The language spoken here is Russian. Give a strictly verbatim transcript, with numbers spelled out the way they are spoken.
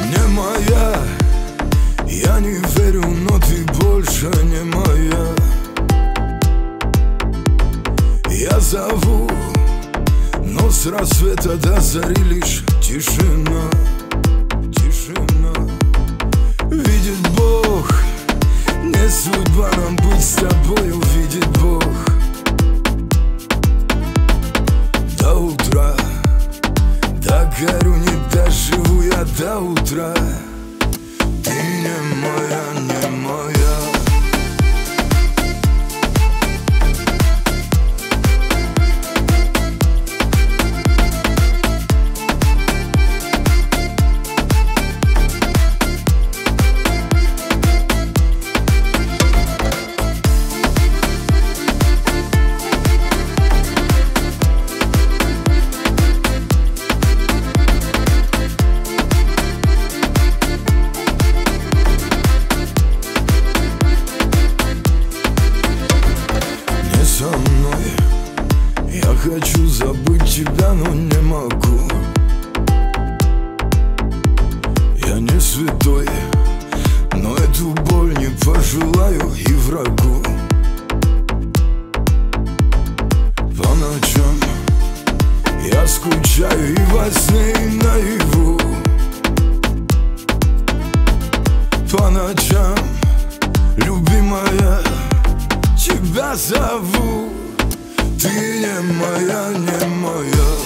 не моя. Я не верю, но ты больше не моя. Я зову, но с рассвета до зари лишь тишина. Тишина. Видит Бог, не судьба нам быть с тобою, видит Бог. До утра, догорю, не доживу я до утра. Ты не моя, не моя. Со мной я хочу забыть тебя, но не могу. Я не святой, но эту боль не пожелаю и врагу. По ночам я скучаю и во сне, и наяву. По ночам, любимая, тебя зову. Ты не моя, не моя.